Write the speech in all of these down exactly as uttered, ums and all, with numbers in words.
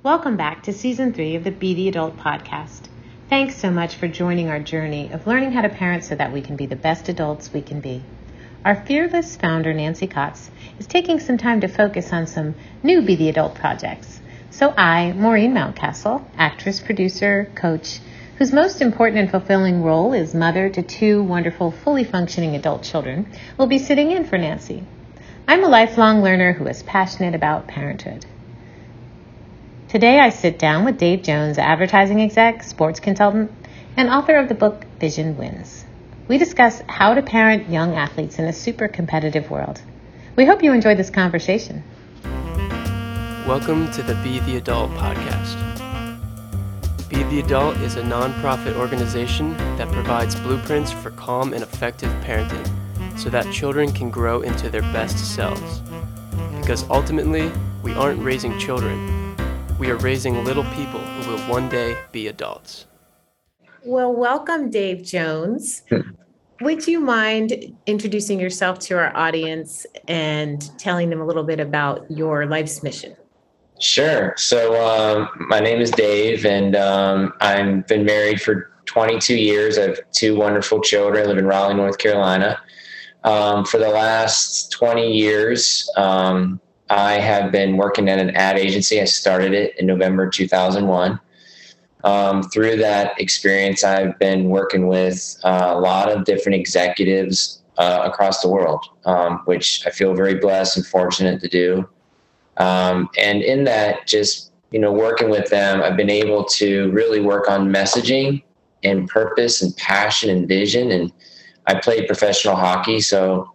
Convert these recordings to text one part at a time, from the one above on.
Welcome back to Season three of the Be the Adult podcast. Thanks so much for joining our journey of learning how to parent so that we can be the best adults we can be. Our fearless founder, Nancy Kotz, is taking some time to focus on some new Be the Adult projects. So I, Maureen Mountcastle, actress, producer, coach, whose most important and fulfilling role is mother to two wonderful, fully functioning adult children, will be sitting in for Nancy. I'm a lifelong learner who is passionate about parenthood. Today I sit down with Dave Jones, advertising exec, sports consultant, and author of the book Vision Wins. We discuss how to parent young athletes in a super competitive world. We hope you enjoy this conversation. Welcome to the Be the Adult podcast. Be the Adult is a nonprofit organization that provides blueprints for calm and effective parenting so that children can grow into their best selves. Because ultimately, we aren't raising children. We are raising little people who will one day be adults. Well, welcome, Dave Jones. Would you mind introducing yourself to our audience and telling them a little bit about your life's mission? Sure. So um, my name is Dave, and um, I've been married for twenty-two years. I have two wonderful children. I live in Raleigh, North Carolina. Um, for the last twenty years, um, I have been working at an ad agency. I started it in November two thousand one. Um, through that experience, I've been working with uh, a lot of different executives uh, across the world, um, which I feel very blessed and fortunate to do. Um, and in that, just, you know, working with them, I've been able to really work on messaging and purpose and passion and vision. And I played professional hockey, so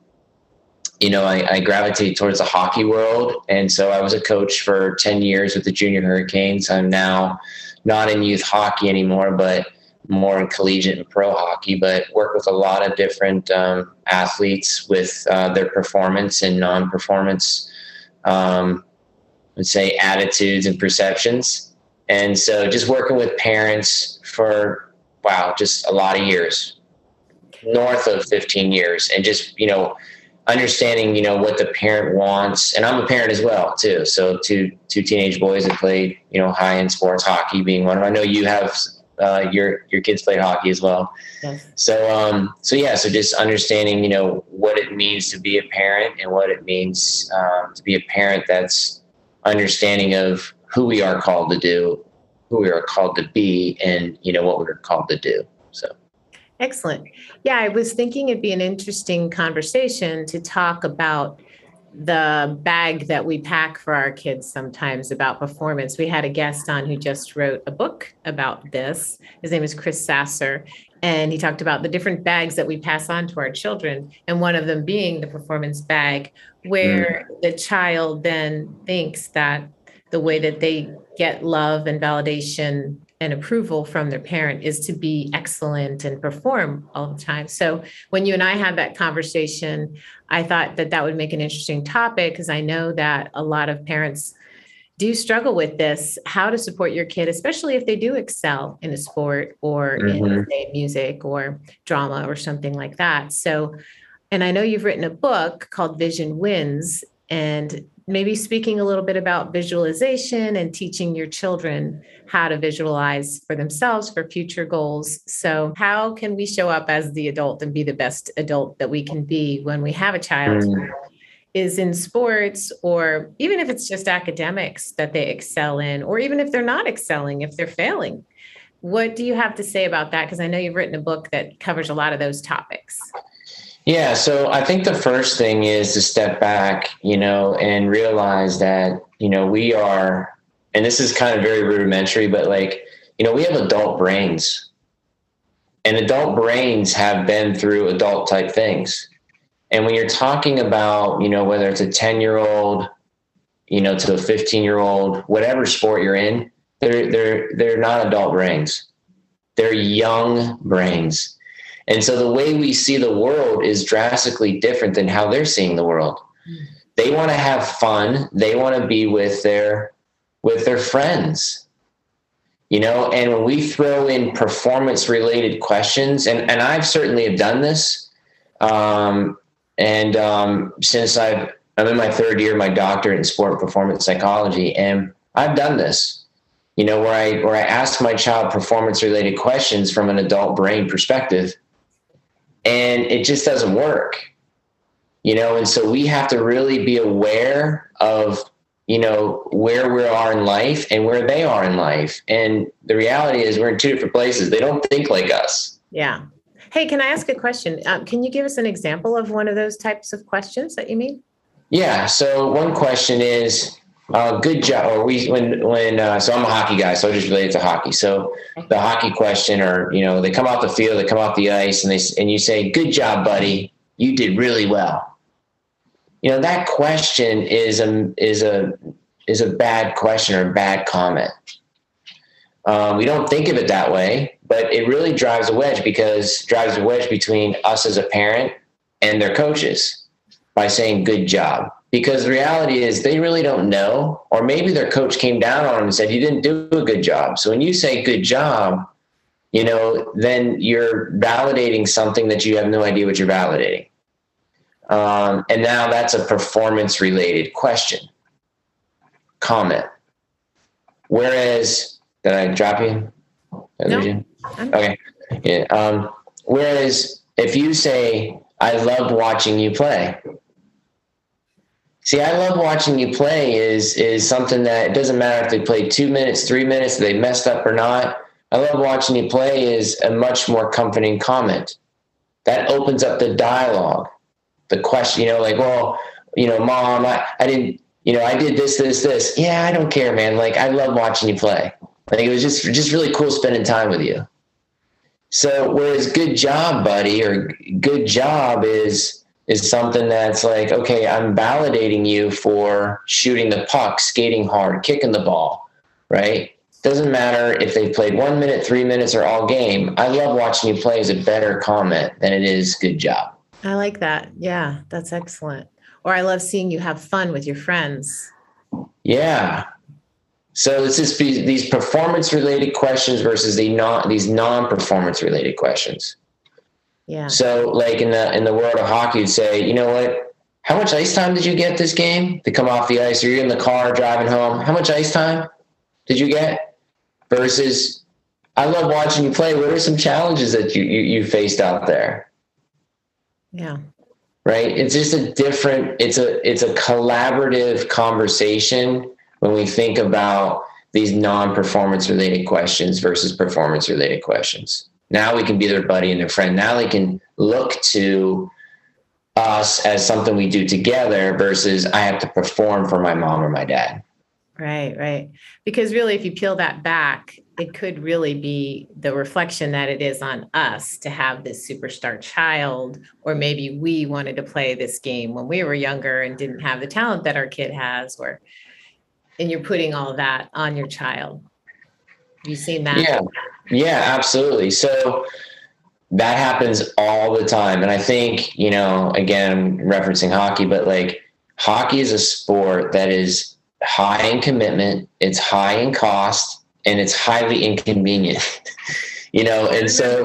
you know, I, I gravitate towards the hockey world. And so I was a coach for ten years with the Junior Hurricanes. I'm now not in youth hockey anymore, but more in collegiate and pro hockey, but work with a lot of different um, athletes with uh, their performance and non-performance, um, let's say, attitudes and perceptions. And so just working with parents for, wow, just a lot of years, north of fifteen years. And just, you know, understanding, you know, what the parent wants. And I'm a parent as well, too. So two two teenage boys that played, you know, high-end sports, hockey being one of them. I know you have uh, your your kids played hockey as well. Yes. So, um, so yeah, so just understanding, you know, what it means to be a parent and what it means um, to be a parent that's understanding of who we are called to do, who we are called to be, and, you know, what we're called to do. So. Excellent. Yeah, I was thinking it'd be an interesting conversation to talk about the bag that we pack for our kids sometimes about performance. We had a guest on who just wrote a book about this. His name is Chris Sasser, and he talked about the different bags that we pass on to our children, and one of them being the performance bag, where mm. the child then thinks that the way that they get love and validation and approval from their parent is to be excellent and perform all the time. So when you and I had that conversation, I thought that that would make an interesting topic, because I know that a lot of parents do struggle with this, how to support your kid, especially if they do excel in a sport or mm-hmm. in, say, music or drama or something like that. So, and I know you've written a book called Vision Wins, and maybe speaking a little bit about visualization and teaching your children how to visualize for themselves for future goals. So how can we show up as the adult and be the best adult that we can be when we have a child who is in sports, or even if it's just academics that they excel in, or even if they're not excelling, if they're failing? What do you have to say about that? Because I know you've written a book that covers a lot of those topics. Yeah. So I think the first thing is to step back, you know, and realize that, you know, we are, and this is kind of very rudimentary, but like, you know, we have adult brains, and adult brains have been through adult type things. And when you're talking about, you know, whether it's a ten year old, you know, to a fifteen year old, whatever sport you're in, they're, they're, they're not adult brains. They're young brains. And so the way we see the world is drastically different than how they're seeing the world. Mm. They want to have fun. They want to be with their, with their friends, you know, and when we throw in performance related questions, and, and I've certainly have done this. Um, and um, since I've, I'm in my third year, my doctorate in sport and performance psychology, and I've done this. you know, where I, where I ask my child performance related questions from an adult brain perspective, and it just doesn't work, you know? And so we have to really be aware of, you know, where we are in life and where they are in life. And the reality is we're in two different places. They don't think like us. Yeah. Hey, can I ask a question? Um, can you give us an example of one of those types of questions that you mean? Yeah. So one question is, uh, good job. Or we, when, when, uh, so I'm a hockey guy, so I just relate it to hockey. So the hockey question, or, you know, they come off the field, they come off the ice, and they, and you say, good job, buddy. You did really well. You know, that question is a, is a, is a bad question or a bad comment. Um, we don't think of it that way, but it really drives a wedge because drives a wedge between us as a parent and their coaches by saying good job. Because the reality is they really don't know, or maybe their coach came down on them and said, you didn't do a good job. So when you say good job, you know, then you're validating something that you have no idea what you're validating. Um, and now that's a performance related question, comment. Whereas, did I drop you? No. You? Okay. Yeah. Um, whereas if you say, I loved watching you play. See, I love watching you play is, is something that it doesn't matter if they played two minutes, three minutes, they messed up or not. I love watching you play is a much more comforting comment. That opens up the dialogue, the question, you know, like, well, you know, mom, I, I didn't, you know, I did this, this, this. Yeah, I don't care, man. Like, I love watching you play. Like, it was just, just really cool spending time with you. So whereas good job, buddy, or good job is, is something that's like, okay, I'm validating you for shooting the puck, skating hard, kicking the ball, right? Doesn't matter if they played one minute, three minutes, or all game. I love watching you play is a better comment than it is good job. I like that. Yeah, that's excellent. Or I love seeing you have fun with your friends. Yeah. So it's just these performance related questions versus the non, these non-performance related questions. Yeah. So like in the, in the world of hockey, you'd say, you know what, how much ice time did you get this game to come off the ice, or you're in the car driving home? How much ice time did you get? Versus, I love watching you play. What are some challenges that you, you, you faced out there? Yeah. Right. It's just a different, it's a, it's a collaborative conversation when we think about these non-performance related questions versus performance related questions. Now we can be their buddy and their friend. Now they can look to us as something we do together versus I have to perform for my mom or my dad. Right, right. Because really, if you peel that back, it could really be the reflection that it is on us to have this superstar child, or maybe we wanted to play this game when we were younger and didn't have the talent that our kid has, or, and you're putting all that on your child. Have you seen that? Yeah. Yeah, absolutely. So that happens all the time. And I think, you know, again, I'm referencing hockey, but like hockey is a sport that is high in commitment, it's high in cost, and it's highly inconvenient, you know? And so,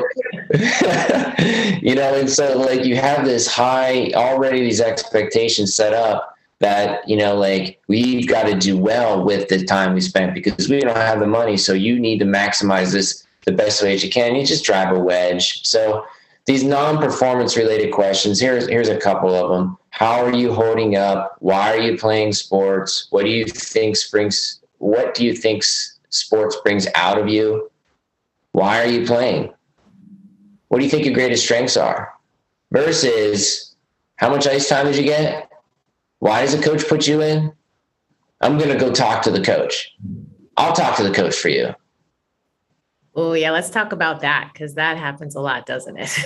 you know, and so like you have this high, already these expectations set up that, you know, like we've got to do well with the time we spent because we don't have the money. So you need to maximize this the best way that you can. You just drive a wedge. So these non-performance related questions, here's, here's a couple of them. How are you holding up? Why are you playing sports? What do you think brings, what do you think sports brings out of you? Why are you playing? What do you think your greatest strengths are? Versus how much ice time did you get? Why does the coach put you in? I'm going to go talk to the coach. I'll talk to the coach for you. Oh, yeah. Let's talk about that because that happens a lot, doesn't it?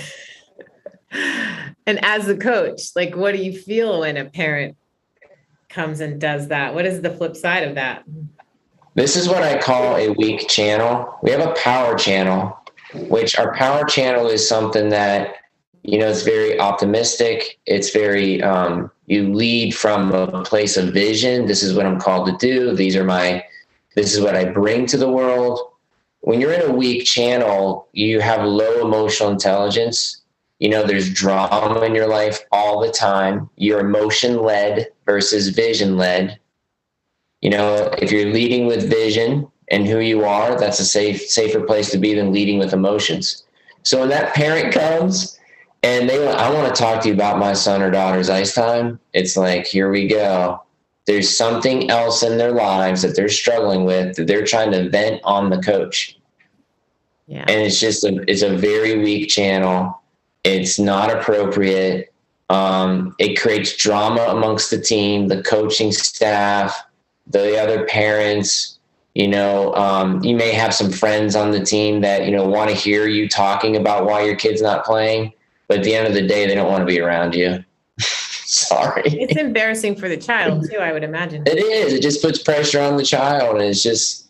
And as a coach, like, what do you feel when a parent comes and does that? What is the flip side of that? This is what I call a weak channel. We have a power channel, which our power channel is something that, you know, it's very optimistic. It's very, um, you lead from a place of vision. This is what I'm called to do. These are my, this is what I bring to the world. When you're in a weak channel, you have low emotional intelligence. You know, there's drama in your life all the time. You're emotion led versus vision led. You know, if you're leading with vision and who you are, that's a safe, safer place to be than leading with emotions. So when that parent comes and they, I want to talk to you about my son or daughter's ice time, it's like, here we go. There's something else in their lives that they're struggling with, that they're trying to vent on the coach. Yeah. And it's just a, it's a very weak channel. It's not appropriate. Um, it creates drama amongst the team, the coaching staff, the other parents. You know, um, you may have some friends on the team that, you know, want to hear you talking about why your kid's not playing, but at the end of the day, they don't want to be around you. Sorry. It's embarrassing for the child too, I would imagine. It is. It just puts pressure on the child, and it's just,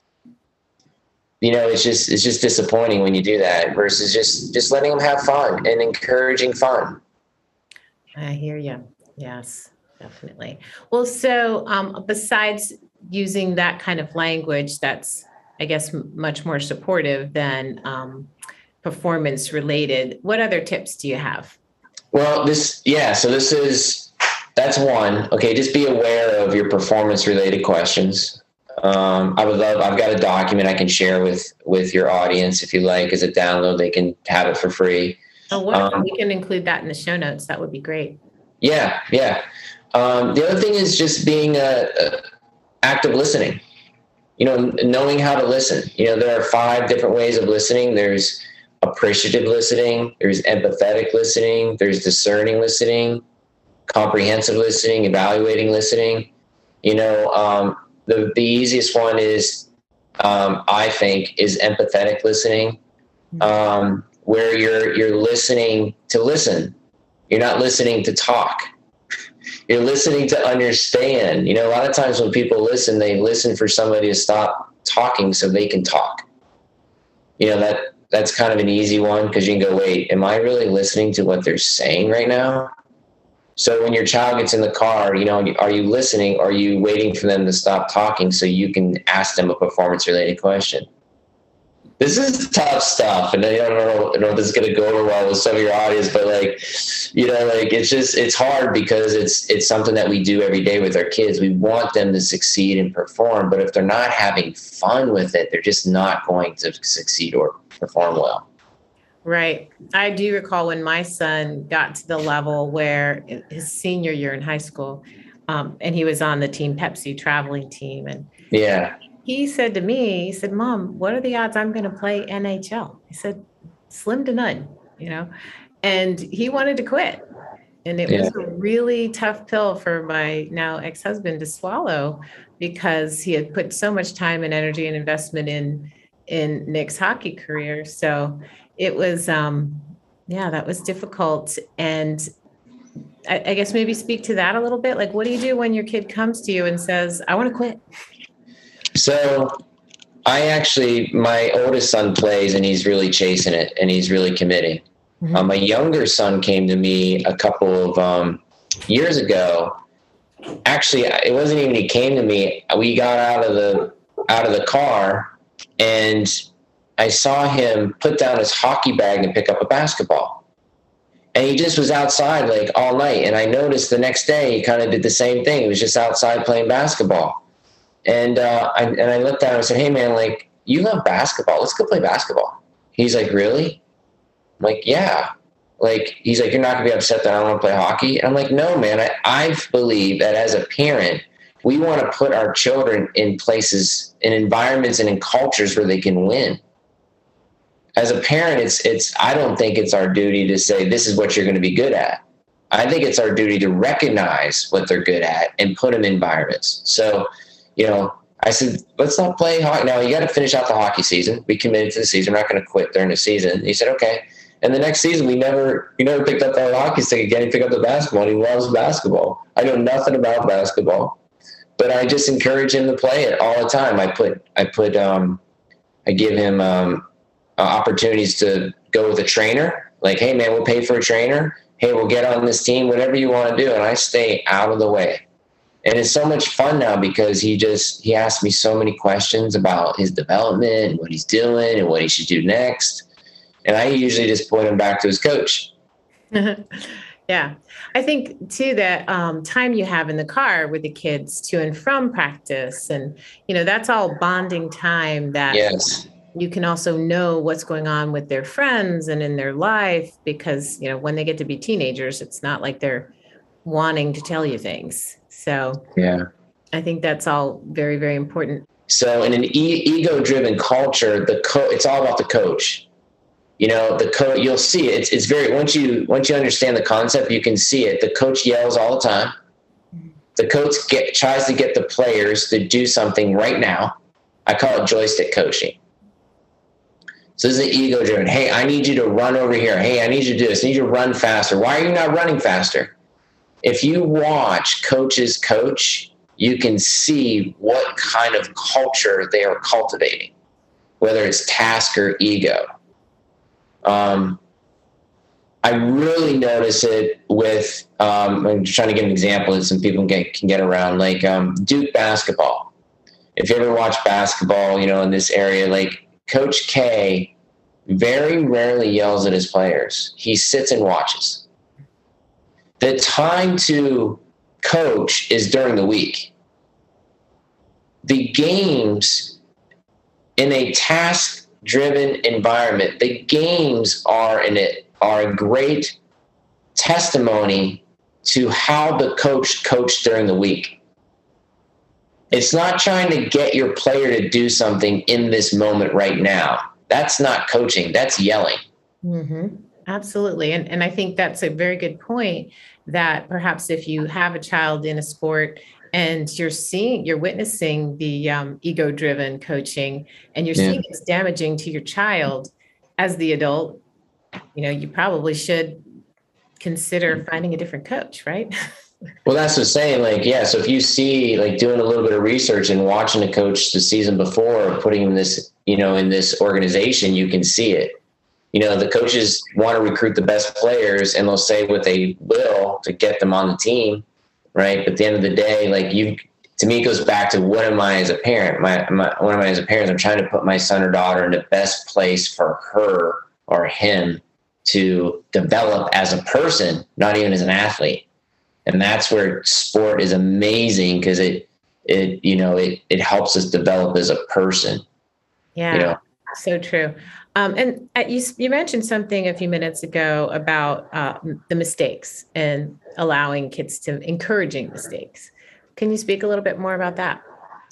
you know, it's just, it's just disappointing when you do that versus just, just letting them have fun and encouraging fun. I hear you. Yes, definitely. Well, so um, besides using that kind of language that's, I guess, m- much more supportive than um, performance related, what other tips do you have? Well, this, yeah, so this is, that's one. Okay, just be aware of your performance related questions. Um, I would love, I've got a document I can share with, with your audience if you like as a download. They can have it for free. Oh, wonderful. Um, we can include that in the show notes. That would be great. Yeah, yeah. Um, the other thing is just being a, a active listening, you know, knowing how to listen. You know, there are five different ways of listening. There's appreciative listening, there's empathetic listening, there's discerning listening, comprehensive listening, evaluating listening. You know, um, the, the easiest one is, um, I think, is empathetic listening, um, where you're, you're listening to listen. You're not listening to talk. You're listening to understand. You know, a lot of times when people listen, they listen for somebody to stop talking so they can talk. You know, that that's kind of an easy one because you can go, wait, am I really listening to what they're saying right now? So when your child gets in the car, you know, are you listening? Or are you waiting for them to stop talking so you can ask them a performance-related question? This is tough stuff, and I don't know, I don't know if this is going to go over well with some of your audience, but like, you know, like it's just, it's hard because it's, it's something that we do every day with our kids. We want them to succeed and perform, but if they're not having fun with it, they're just not going to succeed or perform well. Right. I do recall when my son got to the level where his senior year in high school, um, and he was on the Team Pepsi traveling team, and yeah. He said to me, he said, Mom, what are the odds I'm going to play N H L? He said, slim to none, you know, and he wanted to quit. And it yeah. was a really tough pill for my now ex-husband to swallow because he had put so much time and energy and investment in, in Nick's hockey career. So it was, um, yeah, that was difficult. And I, I guess maybe speak to that a little bit. Like, what do you do when your kid comes to you and says, I want to quit? So I actually, my oldest son plays and he's really chasing it and he's really committing. Mm-hmm. Um, my younger son came to me a couple of um, years ago. Actually, it wasn't even he came to me. We got out of the out of the car and I saw him put down his hockey bag and pick up a basketball. And he just was outside like all night. And I noticed the next day he kind of did the same thing. He was just outside playing basketball. And uh, I, and I looked at him and said, hey, man, like, you love basketball. Let's go play basketball. He's like, really? I'm like, yeah. Like, he's like, you're not going to be upset that I don't want to play hockey? And I'm like, no, man. I, I believe that as a parent, we want to put our children in places, in environments and in cultures where they can win. As a parent, it's it's. I don't think it's our duty to say, this is what you're going to be good at. I think it's our duty to recognize what they're good at and put them in environments. So, you know, I said, let's not play hockey. Now, you got to finish out the hockey season. We committed to the season. We're not going to quit during the season. And he said, okay. And the next season, we never we never picked up our hockey stick again. He picked up the basketball, and he loves basketball. I know nothing about basketball, but I just encourage him to play it all the time. I put, I put, um, I give him um, uh, opportunities to go with a trainer. Like, hey, man, we'll pay for a trainer. Hey, we'll get on this team, whatever you want to do. And I stay out of the way. And it's so much fun now because he just, he asked me so many questions about his development and what he's doing and what he should do next. And I usually just point him back to his coach. Yeah. I think too that um, time you have in the car with the kids to and from practice, and, you know, that's all bonding time that Yes. you can also know what's going on with their friends and in their life, because, you know, when they get to be teenagers, it's not like they're wanting to tell you things. So Yeah. I think that's all very, very important. So in an e- ego-driven culture, the co- it's all about the coach. You know, the coach, you'll see it. It's, it's very, once you, once you understand the concept, you can see it. The coach yells all the time. The coach get, tries to get the players to do something right now. I call it joystick coaching. So this is ego driven. Hey, I need you to run over here. Hey, I need you to do this. I need you to run faster. Why are you not running faster? If you watch coaches coach, you can see what kind of culture they are cultivating, whether it's task or ego. Um, I really notice it with, um, I'm trying to give an example that some people can get, can get around, like um, Duke basketball. If you ever watch basketball, you know, in this area, like Coach K very rarely yells at his players. He sits and watches. The time to coach is during the week. The games in a task-driven environment, the games are in it are a great testimony to how the coach coached during the week. It's not trying to get your player to do something in this moment right now. That's not coaching. That's yelling. Mm-hmm. Absolutely. And, and I think that's a very good point, that perhaps if you have a child in a sport and you're seeing, you're witnessing the um, ego-driven coaching, and you're Yeah. seeing it's damaging to your child, as the adult, you know, you probably should consider finding a different coach, right? Well, that's the saying, like, yeah, so if you see, like, doing a little bit of research and watching a coach the season before, putting him in this, you know, in this organization, you can see it. You know, the coaches want to recruit the best players, and they'll say what they will to get them on the team, right? But at the end of the day, like, you, to me, it goes back to what am I as a parent? My, my, what am I as a parent? I'm trying to put my son or daughter in the best place for her or him to develop as a person, not even as an athlete. And that's where sport is amazing, because it, it, you know, it, it helps us develop as a person. Yeah, You know? so true. Um, and uh, you, you mentioned something a few minutes ago about uh, the mistakes and allowing kids to encouraging mistakes. Can you speak a little bit more about that?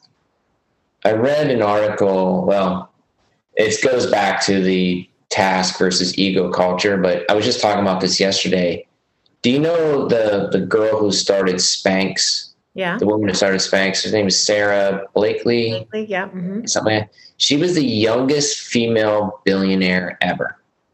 I read an article, well, it goes back to the task versus ego culture, but I was just talking about this yesterday. Do you know the, the girl who started Spanx? Yeah. The woman who started Spanx, her name is Sarah Blakely. Blakely, yeah. Mm-hmm. Something like that. She was the youngest female billionaire ever.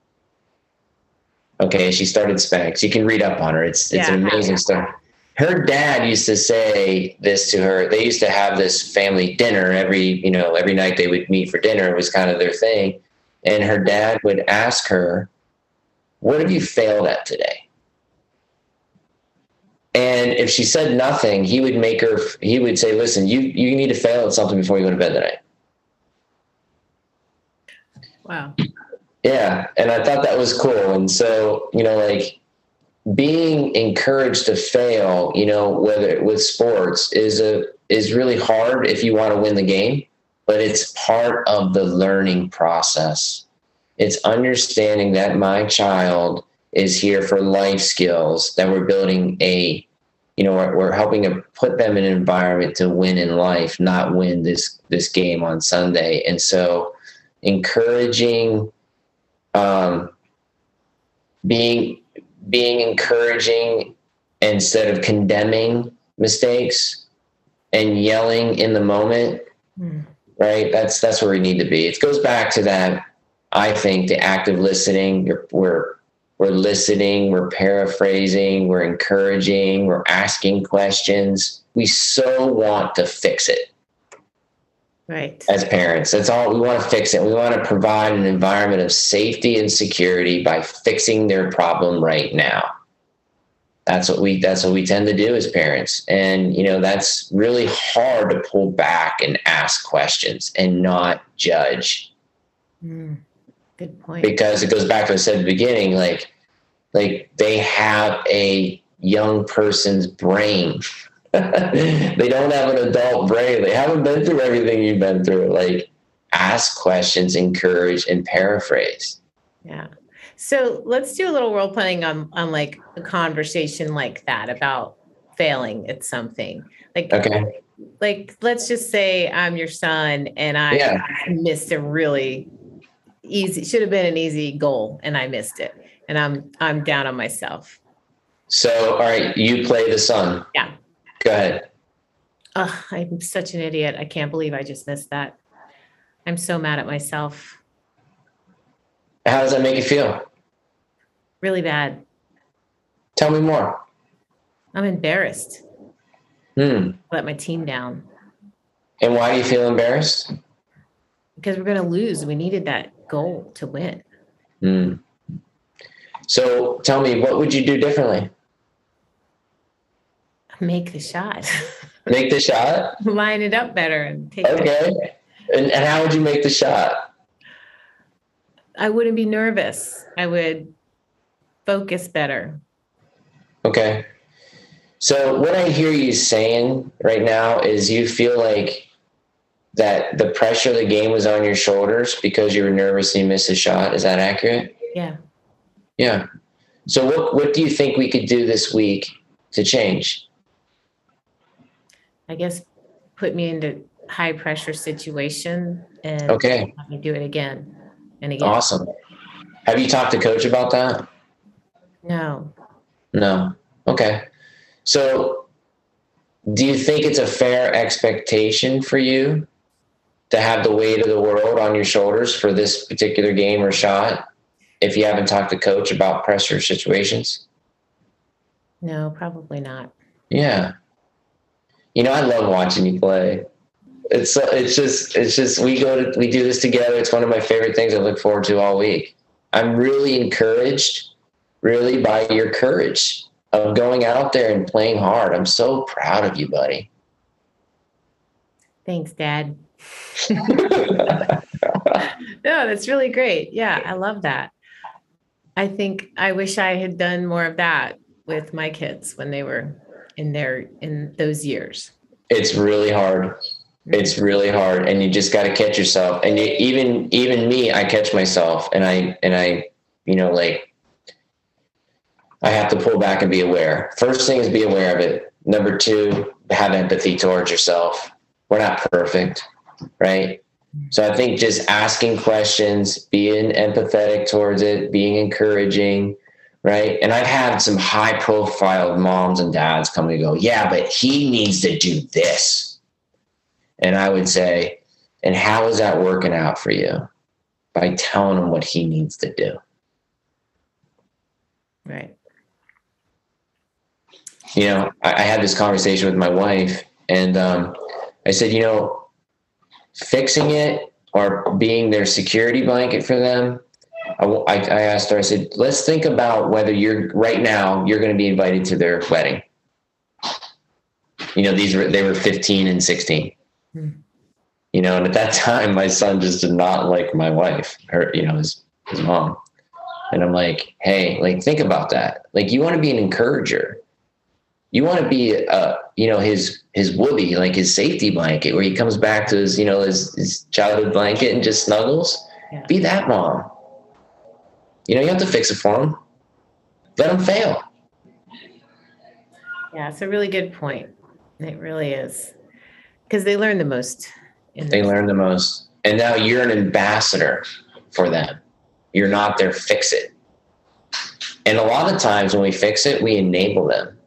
Okay, she started Spanx. You can read up on her. It's it's Yeah. an amazing story. Her dad used to say this to her. They used to have this family dinner every, you know, every night they would meet for dinner. It was kind of their thing. And her dad would ask her, "What have you failed at today?" And if she said nothing, he would make her, he would say, "Listen, you, you need to fail at something before you go to bed tonight." Wow. Yeah. And I thought that was cool. And so, you know, like, being encouraged to fail, you know, whether with sports is a, is really hard if you want to win the game, but it's part of the learning process. It's understanding that my child is here for life skills, that we're building a, you know, we're, we're helping to put them in an environment to win in life, not win this, this game on Sunday. And so encouraging, um, being, being encouraging instead of condemning mistakes and yelling in the moment, mm. right? That's, that's where we need to be. It goes back to that. I think the active listening, we're, we're, we're listening, we're paraphrasing, we're encouraging, we're asking questions. We so want to fix it. Right. As parents, that's all we want to fix it. We want to provide an environment of safety and security by fixing their problem right now. That's what we, that's what we tend to do as parents. And, you know, that's really hard to pull back and ask questions and not judge. Mm, good point. Because it goes back to what I said at the beginning, like, Like they have a young person's brain. They don't have an adult brain. They haven't been through everything you've been through. Like, ask questions, encourage, and paraphrase. Yeah. So let's do a little role playing on, on like a conversation like that about failing at something. Like, okay. Like, let's just say I'm your son and I yeah. missed a really easy, should have been an easy goal and I missed it. And I'm, I'm down on myself. So, all right, you play the son. Yeah. Go ahead. Oh, I'm such an idiot. I can't believe I just missed that. I'm so mad at myself. How does that make you feel? Really bad. Tell me more. I'm embarrassed. Hmm. Let my team down. And why do you feel embarrassed? Because we're going to lose. We needed that goal to win. Hmm. So tell me, what would you do differently? Make the shot. Make the shot? Line it up better and take Okay. it. And, and how would you make the shot? I wouldn't be nervous. I would focus better. Okay. So what I hear you saying right now is you feel like that the pressure of the game was on your shoulders because you were nervous and you missed a shot. Is that accurate? Yeah. Yeah. So what, what do you think we could do this week to change? I guess put me into high pressure situation and okay. let me do it again and again. Awesome. Have you talked to coach about that? No. No. Okay. So do you think it's a fair expectation for you to have the weight of the world on your shoulders for this particular game or shot if you haven't talked to coach about pressure situations? No, probably not. Yeah. You know, I love watching you play. It's it's just it's just we go to we do this together. It's one of my favorite things I look forward to all week. I'm really encouraged, really, by your courage of going out there and playing hard. I'm so proud of you, buddy. Thanks, Dad. No, that's really great. Yeah, I love that. I think I wish I had done more of that with my kids when they were in their in those years. It's really hard. It's really hard, and you just got to catch yourself. And you, even even me, I catch myself, and I and I, you know, like I have to pull back and be aware. First thing is be aware of it. Number two, have empathy towards yourself. We're not perfect, right? So I think just asking questions, being empathetic towards it, being encouraging, right? And I've had some high profile moms and dads come and go, yeah, but he needs to do this. And I would say, and how is that working out for you? By telling him what he needs to do. Right. You know, I, I had this conversation with my wife, and um, I said, you know, fixing it or being their security blanket for them, I, I asked her, I said, let's think about whether you're right now, you're going to be invited to their wedding. You know, these were, they were fifteen and sixteen, hmm. you know, and at that time, my son just did not like my wife, her, you know, his, his mom. And I'm like, hey, like, think about that. Like, you want to be an encourager. You want to be, uh, you know, his, his whoopee, like his safety blanket, where he comes back to his, you know, his, his childhood blanket and just snuggles. Yeah. Be that mom. You know, you have to fix it for him. Let him fail. Yeah, it's a really good point. It really is. Because they learn the most. In they learn the most. And now you're an ambassador for them. You're not their fix-it. And a lot of times when we fix it, we enable them.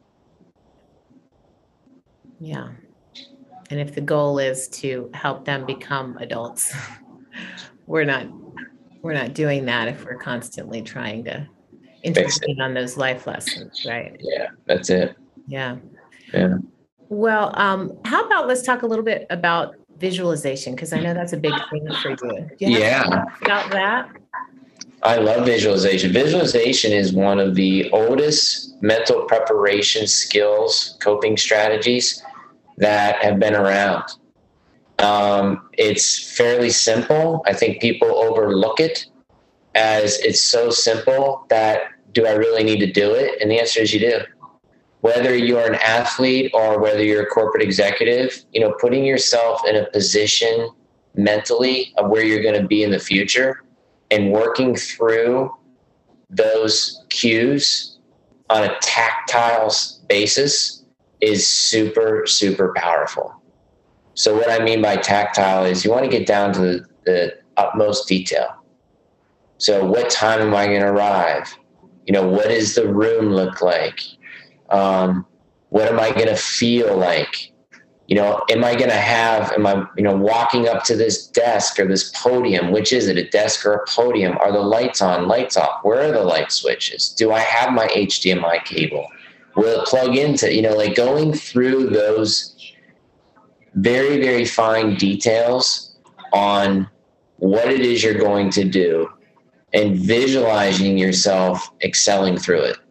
Yeah. And if the goal is to help them become adults, we're not we're not doing that if we're constantly trying to intervene on those life lessons, right? Yeah, that's it. Yeah. Yeah. Well, um, how about let's talk a little bit about visualization, because I know that's a big thing for you. Do you have yeah. to talk about that? I love visualization. Visualization is one of the oldest mental preparation skills, coping strategies that have been around. Um, it's fairly simple. I think people overlook it as it's so simple that do I really need to do it? And the answer is you do. Whether you're an athlete or whether you're a corporate executive, you know, putting yourself in a position mentally of where you're going to be in the future and working through those cues on a tactile basis is super, super powerful. So what I mean by tactile is you want to get down to the, the utmost detail. So what time am I going to arrive? You know, what does the room look like? Um, what am I going to feel like? You know, am I going to have, am I, you know, walking up to this desk or this podium? Which is it, a desk or a podium? Are the lights on, lights off? Where are the light switches? Do I have my H D M I cable? Will it plug into, you know, like going through those very, very fine details on what it is you're going to do and visualizing yourself excelling through it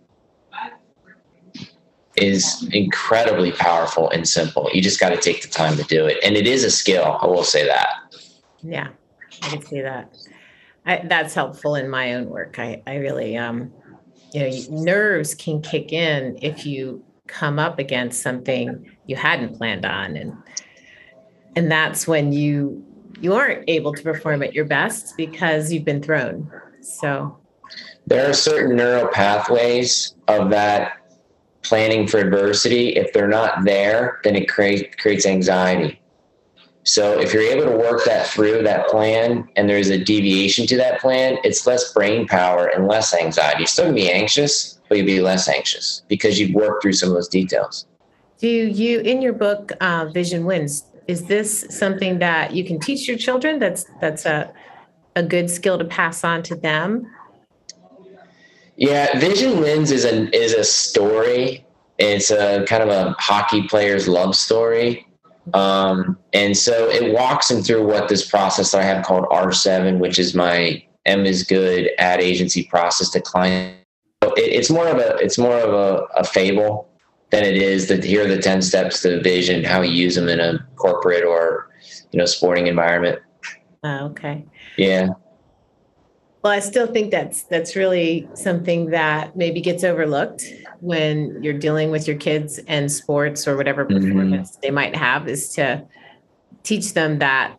is incredibly powerful and simple. You just got to take the time to do it. And it is a skill. I will say that. Yeah, I can see that. I, that's helpful in my own work. I, I really, um, you know, nerves can kick in if you come up against something you hadn't planned on. And, and that's when you, you aren't able to perform at your best because you've been thrown. So there are certain neural pathways of that planning for adversity. If they're not there, then it create, creates anxiety. So if you're able to work that through that plan and there's a deviation to that plan, it's less brain power and less anxiety. You're still going to be anxious, but you'll be less anxious because you've worked through some of those details. Do you, in your book, uh, Vision Wins, is this something that you can teach your children? That's that's a, a good skill to pass on to them? Yeah, Vision Wins is a is a story. It's a kind of a hockey player's love story. Um, and so it walks them through what this process that I have called R seven, which is my M is good ad agency process to client. It, it's more of a it's more of a, a fable than it is that here are the ten steps to vision, how you use them in a corporate or, you know, sporting environment. Oh, okay. Yeah. Well, I still think that's that's really something that maybe gets overlooked when you're dealing with your kids and sports or whatever performance mm-hmm. they might have, is to teach them that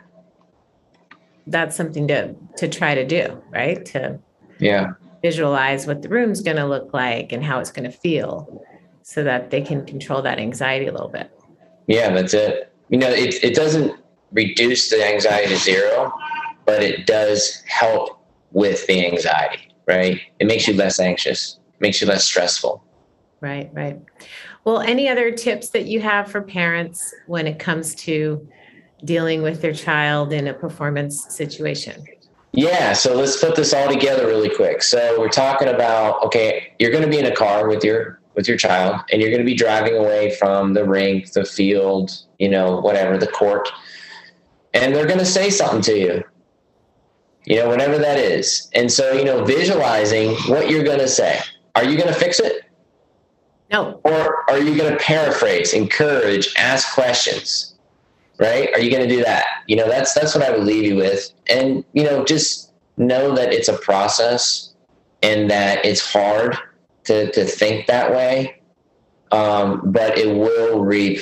that's something to to try to do, right? To yeah. visualize what the room's going to look like and how it's going to feel so that they can control that anxiety a little bit. Yeah, that's it. You know, it it doesn't reduce the anxiety to zero, but it does help with the anxiety, right? It makes you less anxious, makes you less stressful. Right, right. Well, any other tips that you have for parents when it comes to dealing with their child in a performance situation? Yeah, so let's put this all together really quick. So we're talking about, okay, you're going to be in a car with your with your child, and you're going to be driving away from the rink, the field, you know, whatever, the court, and they're going to say something to you. You know, whatever that is. And so, you know, visualizing what you're going to say. Are you going to fix it? No. Or are you going to paraphrase, encourage, ask questions? Right? Are you going to do that? You know, that's that's what I would leave you with. And, you know, just know that it's a process and that it's hard to, to think that way. Um, but it will reap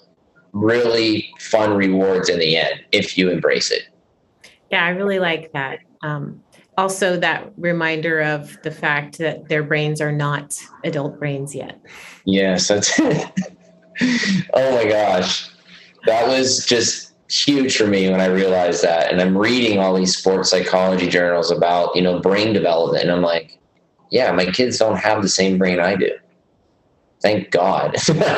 really fun rewards in the end if you embrace it. Yeah, I really like that. Um, also, that reminder of the fact that their brains are not adult brains yet. Yes, that's it. Oh my gosh. That was just huge for me when I realized that. And I'm reading all these sports psychology journals about, you know, brain development. And I'm like, yeah, my kids don't have the same brain I do. Thank God.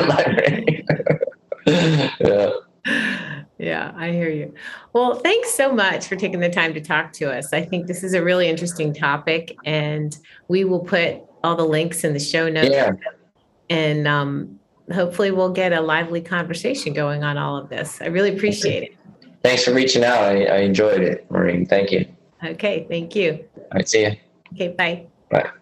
Yeah. Yeah, I hear you. Well, thanks so much for taking the time to talk to us. I think this is a really interesting topic, and we will put all the links in the show notes. Yeah. And um, hopefully we'll get a lively conversation going on all of this. I really appreciate it. Thanks for reaching out. I, I enjoyed it, Maureen. Thank you. Okay, thank you. All right, see you. Okay, bye. Bye.